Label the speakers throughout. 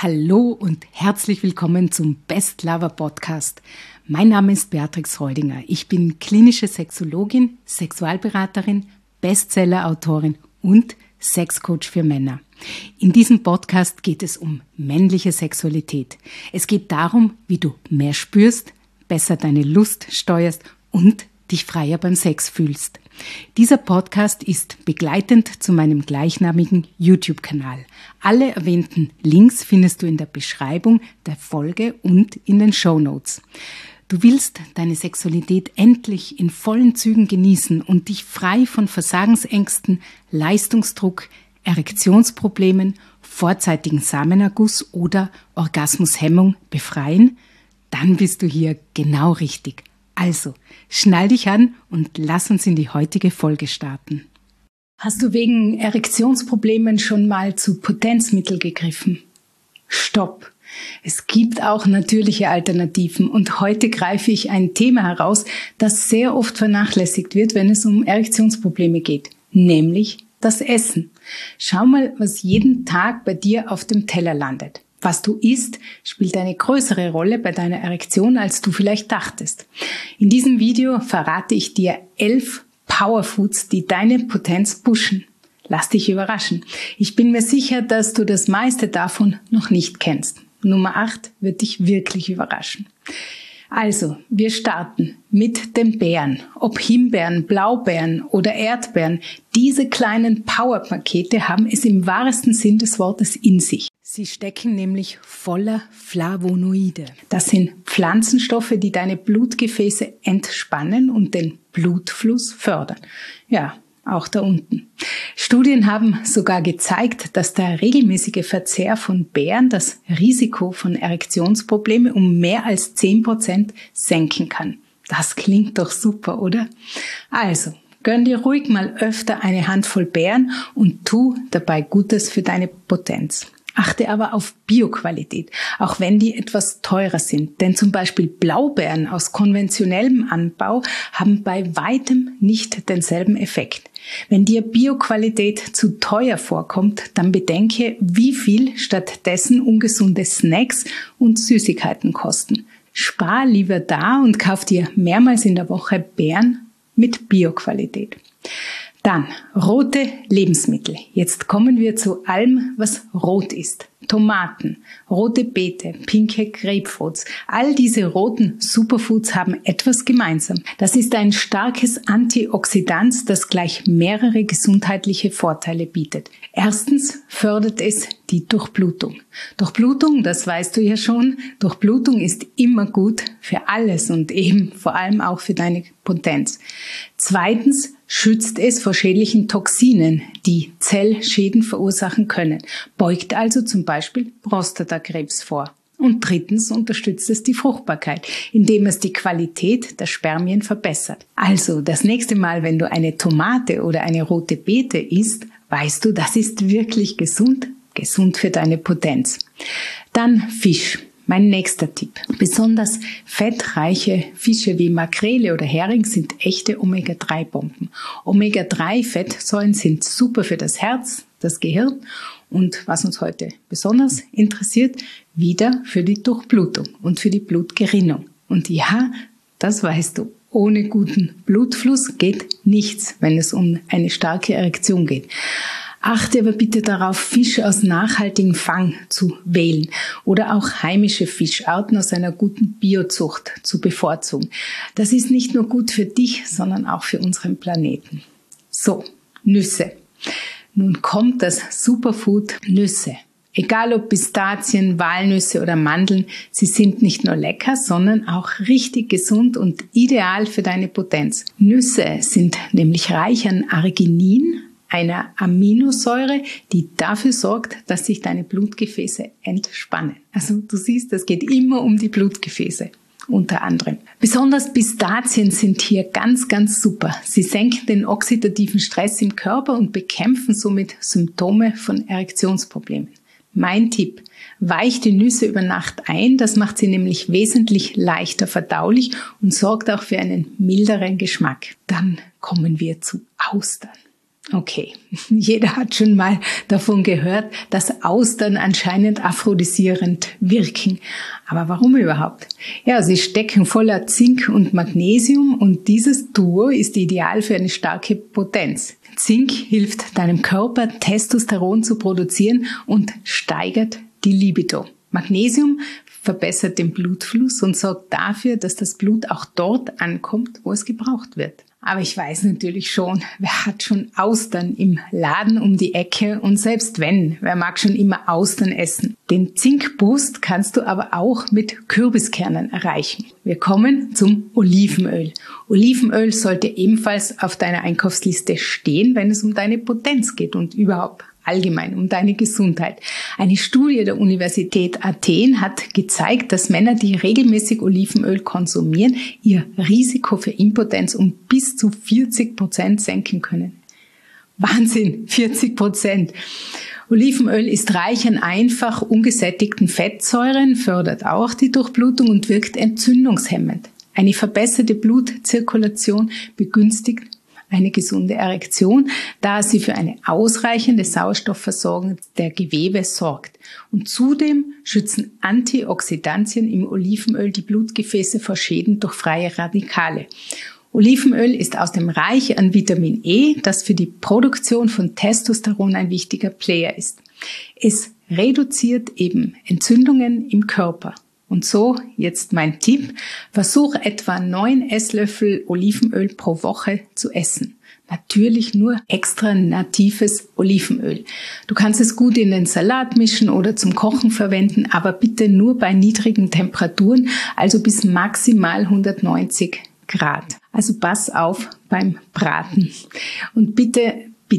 Speaker 1: Hallo und herzlich willkommen zum Best Lover Podcast. Mein Name ist Beatrix Reudinger. Ich bin klinische Sexologin, Sexualberaterin, Bestseller-Autorin und Sexcoach für Männer. In diesem Podcast geht es um männliche Sexualität. Es geht darum, wie du mehr spürst, besser deine Lust steuerst und dich freier beim Sex fühlst. Dieser Podcast ist begleitend zu meinem gleichnamigen YouTube-Kanal. Alle erwähnten Links findest du in der Beschreibung der Folge und in den Shownotes. Du willst deine Sexualität endlich in vollen Zügen genießen und dich frei von Versagensängsten, Leistungsdruck, Erektionsproblemen, vorzeitigen Samenerguss oder Orgasmushemmung befreien? Dann bist du hier genau richtig. Also, schnall dich an und lass uns in die heutige Folge starten. Hast du wegen Erektionsproblemen schon mal zu Potenzmittel gegriffen? Stopp! Es gibt auch natürliche Alternativen und heute greife ich ein Thema heraus, das sehr oft vernachlässigt wird, wenn es um Erektionsprobleme geht, nämlich das Essen. Schau mal, was jeden Tag bei dir auf dem Teller landet. Was du isst, spielt eine größere Rolle bei deiner Erektion, als du vielleicht dachtest. In diesem Video verrate ich dir 11 Powerfoods, die deine Potenz pushen. Lass dich überraschen. Ich bin mir sicher, dass du das meiste davon noch nicht kennst. Nummer 8 wird dich wirklich überraschen. Also, wir starten mit den Beeren. Ob Himbeeren, Blaubeeren oder Erdbeeren, diese kleinen Powerpakete haben es im wahrsten Sinn des Wortes in sich. Sie stecken nämlich voller Flavonoide. Das sind Pflanzenstoffe, die deine Blutgefäße entspannen und den Blutfluss fördern. Ja, auch da unten. Studien haben sogar gezeigt, dass der regelmäßige Verzehr von Beeren das Risiko von Erektionsproblemen um mehr als 10% senken kann. Das klingt doch super, oder? Also, gönn dir ruhig mal öfter eine Handvoll Beeren und tu dabei Gutes für deine Potenz. Achte aber auf Bioqualität, auch wenn die etwas teurer sind. Denn zum Beispiel Blaubeeren aus konventionellem Anbau haben bei weitem nicht denselben Effekt. Wenn dir Bioqualität zu teuer vorkommt, dann bedenke, wie viel stattdessen ungesunde Snacks und Süßigkeiten kosten. Spar lieber da und kauf dir mehrmals in der Woche Beeren mit Bioqualität. Dann rote Lebensmittel. Jetzt kommen wir zu allem, was rot ist. Tomaten, rote Beete, pinke Grapefruits. All diese roten Superfoods haben etwas gemeinsam. Das ist ein starkes Antioxidant, das gleich mehrere gesundheitliche Vorteile bietet. Erstens fördert es die Durchblutung. Durchblutung, das weißt du ja schon, Durchblutung ist immer gut für alles und eben vor allem auch für deine Potenz. Zweitens schützt es vor schädlichen Toxinen, die Zellschäden verursachen können, beugt also zum Beispiel Prostatakrebs vor. Und drittens unterstützt es die Fruchtbarkeit, indem es die Qualität der Spermien verbessert. Also das nächste Mal, wenn du eine Tomate oder eine rote Beete isst, weißt du, das ist wirklich gesund für deine Potenz. Dann Fisch. Mein nächster Tipp. Besonders fettreiche Fische wie Makrele oder Hering sind echte Omega-3-Bomben. Omega-3-Fettsäuren sind super für das Herz, das Gehirn und, was uns heute besonders interessiert, wieder für die Durchblutung und für die Blutgerinnung. Und ja, das weißt du, ohne guten Blutfluss geht nichts, wenn es um eine starke Erektion geht. Achte aber bitte darauf, Fische aus nachhaltigem Fang zu wählen oder auch heimische Fischarten aus einer guten Biozucht zu bevorzugen. Das ist nicht nur gut für dich, sondern auch für unseren Planeten. So, Nüsse. Nun kommt das Superfood Nüsse. Egal ob Pistazien, Walnüsse oder Mandeln, sie sind nicht nur lecker, sondern auch richtig gesund und ideal für deine Potenz. Nüsse sind nämlich reich an Arginin, einer Aminosäure, die dafür sorgt, dass sich deine Blutgefäße entspannen. Also du siehst, es geht immer um die Blutgefäße, unter anderem. Besonders Pistazien sind hier ganz, ganz super. Sie senken den oxidativen Stress im Körper und bekämpfen somit Symptome von Erektionsproblemen. Mein Tipp: Weich die Nüsse über Nacht ein, das macht sie nämlich wesentlich leichter verdaulich und sorgt auch für einen milderen Geschmack. Dann kommen wir zu Austern. Okay, jeder hat schon mal davon gehört, dass Austern anscheinend aphrodisierend wirken. Aber warum überhaupt? Ja, sie stecken voller Zink und Magnesium und dieses Duo ist ideal für eine starke Potenz. Zink hilft deinem Körper, Testosteron zu produzieren und steigert die Libido. Magnesium verbessert den Blutfluss und sorgt dafür, dass das Blut auch dort ankommt, wo es gebraucht wird. Aber ich weiß natürlich schon, wer hat schon Austern im Laden um die Ecke und selbst wenn, wer mag schon immer Austern essen? Den Zinkboost kannst du aber auch mit Kürbiskernen erreichen. Wir kommen zum Olivenöl. Olivenöl sollte ebenfalls auf deiner Einkaufsliste stehen, wenn es um deine Potenz geht und überhaupt allgemein um deine Gesundheit. Eine Studie der Universität Athen hat gezeigt, dass Männer, die regelmäßig Olivenöl konsumieren, ihr Risiko für Impotenz um bis zu 40% senken können. Wahnsinn, 40%! Olivenöl ist reich an einfach ungesättigten Fettsäuren, fördert auch die Durchblutung und wirkt entzündungshemmend. Eine verbesserte Blutzirkulation begünstigt eine gesunde Erektion, da sie für eine ausreichende Sauerstoffversorgung der Gewebe sorgt. Und zudem schützen Antioxidantien im Olivenöl die Blutgefäße vor Schäden durch freie Radikale. Olivenöl ist außerdem reich an Vitamin E, das für die Produktion von Testosteron ein wichtiger Player ist. Es reduziert eben Entzündungen im Körper. Und so, jetzt mein Tipp, versuch etwa 9 Esslöffel Olivenöl pro Woche zu essen. Natürlich nur extra natives Olivenöl. Du kannst es gut in den Salat mischen oder zum Kochen verwenden, aber bitte nur bei niedrigen Temperaturen, also bis maximal 190 Grad. Also pass auf beim Braten. Und bitte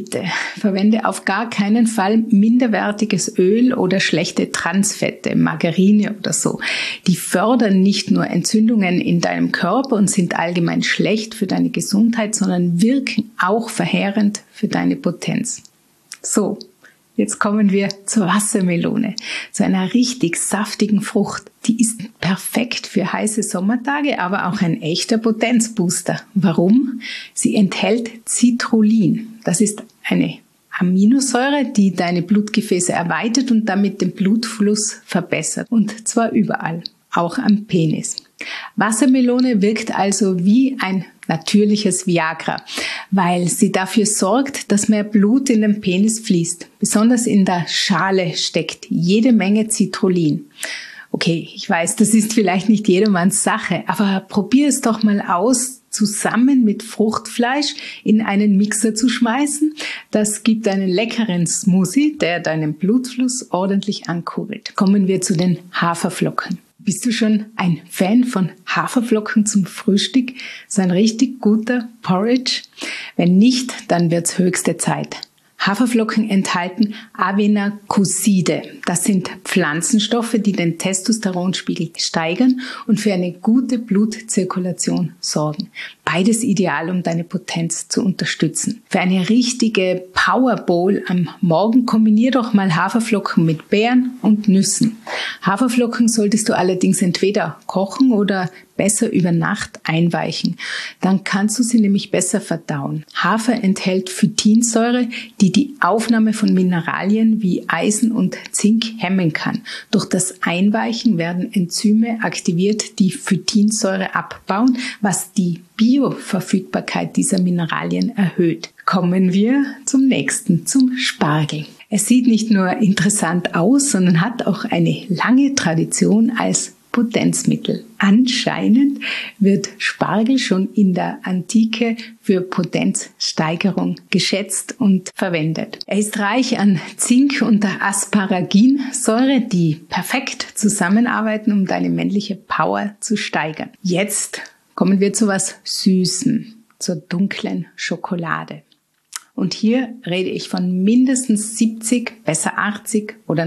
Speaker 1: verwende auf gar keinen Fall minderwertiges Öl oder schlechte Transfette, Margarine oder so. Die fördern nicht nur Entzündungen in deinem Körper und sind allgemein schlecht für deine Gesundheit, sondern wirken auch verheerend für deine Potenz. So, jetzt kommen wir zur Wassermelone, zu einer richtig saftigen Frucht. Die ist perfekt für heiße Sommertage, aber auch ein echter Potenzbooster. Warum? Sie enthält Citrullin. Das ist eine Aminosäure, die deine Blutgefäße erweitert und damit den Blutfluss verbessert. Und zwar überall, auch am Penis. Wassermelone wirkt also wie ein natürliches Viagra, weil sie dafür sorgt, dass mehr Blut in den Penis fließt. Besonders in der Schale steckt jede Menge Citrullin. Okay, ich weiß, das ist vielleicht nicht jedermanns Sache, aber probier es doch mal aus, zusammen mit Fruchtfleisch in einen Mixer zu schmeißen. Das gibt einen leckeren Smoothie, der deinen Blutfluss ordentlich ankurbelt. Kommen wir zu den Haferflocken. Bist du schon ein Fan von Haferflocken zum Frühstück? So ein richtig guter Porridge? Wenn nicht, dann wird's höchste Zeit. Haferflocken enthalten Avenacoside. Das sind Pflanzenstoffe, die den Testosteronspiegel steigern und für eine gute Blutzirkulation sorgen. Beides ideal, um deine Potenz zu unterstützen. Für eine richtige Powerbowl am Morgen kombinier doch mal Haferflocken mit Beeren und Nüssen. Haferflocken solltest du allerdings entweder kochen oder besser über Nacht einweichen. Dann kannst du sie nämlich besser verdauen. Hafer enthält Phytinsäure, die die Aufnahme von Mineralien wie Eisen und Zink hemmen kann. Durch das Einweichen werden Enzyme aktiviert, die Phytinsäure abbauen, was die Bioverfügbarkeit dieser Mineralien erhöht. Kommen wir zum nächsten, zum Spargel. Es sieht nicht nur interessant aus, sondern hat auch eine lange Tradition als Potenzmittel. Anscheinend wird Spargel schon in der Antike für Potenzsteigerung geschätzt und verwendet. Er ist reich an Zink und Asparaginsäure, die perfekt zusammenarbeiten, um deine männliche Power zu steigern. Jetzt kommen wir zu was Süßem, zur dunklen Schokolade. Und hier rede ich von mindestens 70, besser 80 oder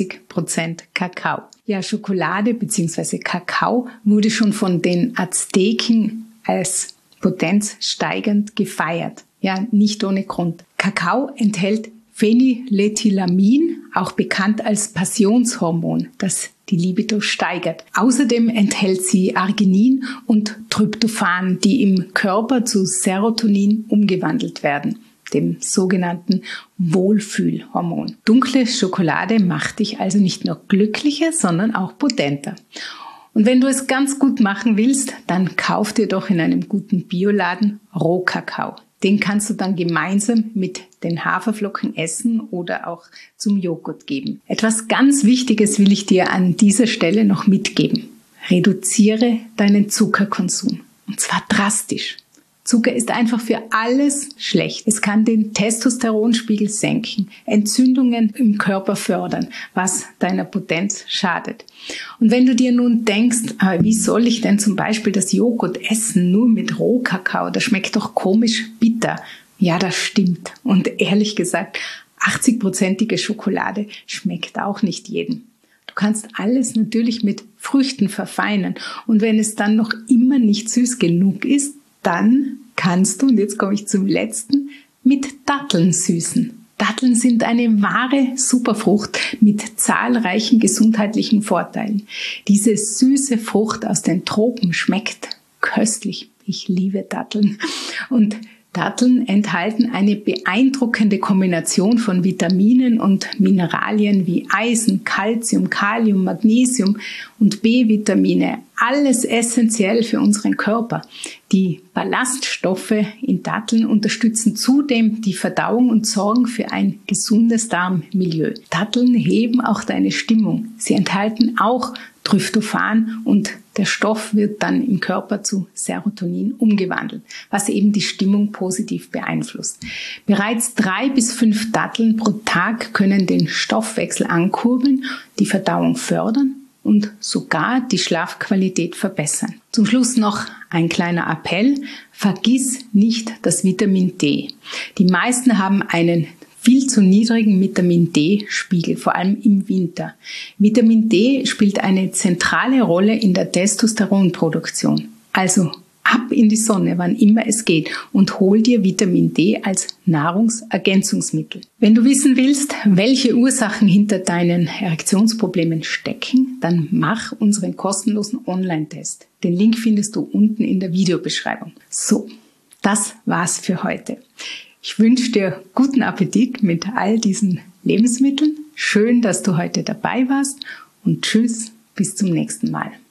Speaker 1: 90% Kakao. Ja, Schokolade bzw. Kakao wurde schon von den Azteken als potenzsteigernd gefeiert. Ja, nicht ohne Grund. Kakao enthält Phenylethylamin, auch bekannt als Passionshormon, das die Libido steigert. Außerdem enthält sie Arginin und Tryptophan, die im Körper zu Serotonin umgewandelt werden. dem sogenannten Wohlfühlhormon. Dunkle Schokolade macht dich also nicht nur glücklicher, sondern auch potenter. Und wenn du es ganz gut machen willst, dann kauf dir doch in einem guten Bioladen Rohkakao. Den kannst du dann gemeinsam mit den Haferflocken essen oder auch zum Joghurt geben. Etwas ganz Wichtiges will ich dir an dieser Stelle noch mitgeben. Reduziere deinen Zuckerkonsum. Und zwar drastisch. Zucker ist einfach für alles schlecht. Es kann den Testosteronspiegel senken, Entzündungen im Körper fördern, was deiner Potenz schadet. Und wenn du dir nun denkst, wie soll ich denn zum Beispiel das Joghurt essen, nur mit Rohkakao, das schmeckt doch komisch bitter. Ja, das stimmt. Und ehrlich gesagt, 80%ige Schokolade schmeckt auch nicht jedem. Du kannst alles natürlich mit Früchten verfeinern. Und wenn es dann noch immer nicht süß genug ist, dann kannst du, und jetzt komme ich zum letzten, mit Datteln süßen. Datteln sind eine wahre Superfrucht mit zahlreichen gesundheitlichen Vorteilen. Diese süße Frucht aus den Tropen schmeckt köstlich. Ich liebe Datteln. Und Datteln enthalten eine beeindruckende Kombination von Vitaminen und Mineralien wie Eisen, Calcium, Kalium, Magnesium und B-Vitamine. Alles essentiell für unseren Körper. Die Ballaststoffe in Datteln unterstützen zudem die Verdauung und sorgen für ein gesundes Darmmilieu. Datteln heben auch deine Stimmung. Sie enthalten auch Tryptophan und der Stoff wird dann im Körper zu Serotonin umgewandelt, was eben die Stimmung positiv beeinflusst. Bereits 3 bis 5 Datteln pro Tag können den Stoffwechsel ankurbeln, die Verdauung fördern und sogar die Schlafqualität verbessern. Zum Schluss noch ein kleiner Appell. Vergiss nicht das Vitamin D. Die meisten haben einen viel zu niedrigen Vitamin D-Spiegel, vor allem im Winter. Vitamin D spielt eine zentrale Rolle in der Testosteronproduktion. Also ab in die Sonne, wann immer es geht, und hol dir Vitamin D als Nahrungsergänzungsmittel. Wenn du wissen willst, welche Ursachen hinter deinen Erektionsproblemen stecken, dann mach unseren kostenlosen Online-Test. Den Link findest du unten in der Videobeschreibung. So, das war's für heute. Ich wünsche dir guten Appetit mit all diesen Lebensmitteln. Schön, dass du heute dabei warst und tschüss, bis zum nächsten Mal.